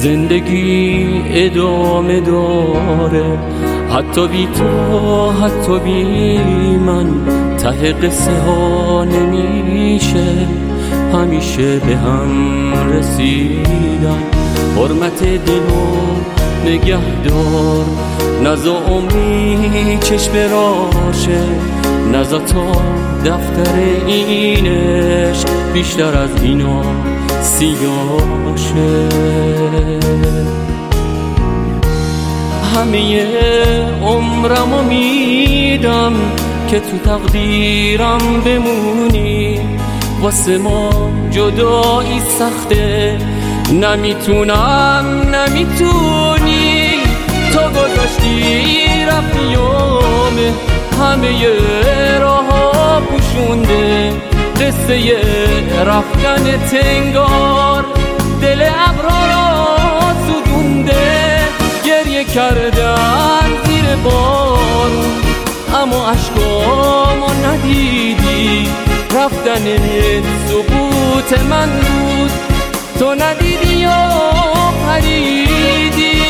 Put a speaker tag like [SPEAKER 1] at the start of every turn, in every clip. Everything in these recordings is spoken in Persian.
[SPEAKER 1] زندگی ادامه داره، حتی بی تو حتی بی من ته قصه ها نمیشه. همیشه به هم رسیدن حرمت دلو نگهدار، نزا عمری چشم راشه، نزا تا دفتر اینش بیشتر از اینا سیاشه. همه عمرمو میدم که تو تقدیرم بمونی، واسه ما جدایی سخته، نمیتونم نمیتونی. تو گذاشتی رفیومه، همه راه ها پوشونده، قصه رفتن تنگار دل ابرا را سودونده. گریه کردن زیر بارون اما عشقامو ندیدی، رفتن سقوط من بود تو ندیدی یا پریدی.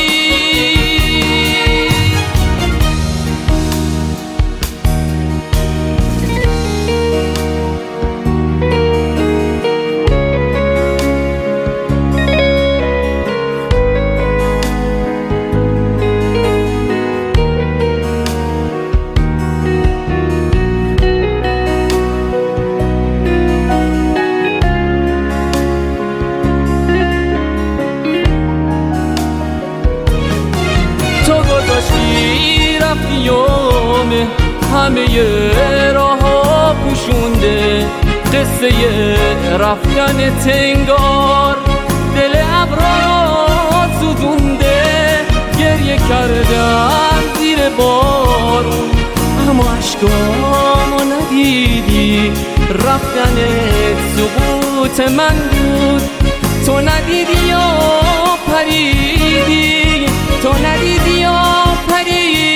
[SPEAKER 1] رفیومه، همه راه ها پوشونده، قصه رفتن تنگار دل ابرا را سوزونده. گریه کردن زیر بارون اما عشقامو ندیدی، رفتن سقوط من بود تو ندیدی یا پریدی، تو ندیدی یا پریدی.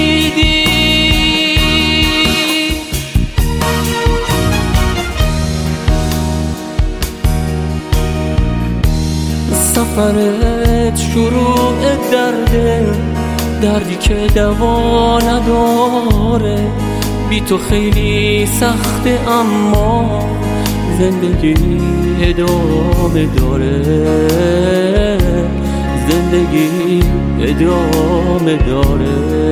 [SPEAKER 1] سفرت شروع درده، دردی که دوا نداره، بی تو خیلی سخته اما زندگی ادامه داره، زندگی ادامه داره.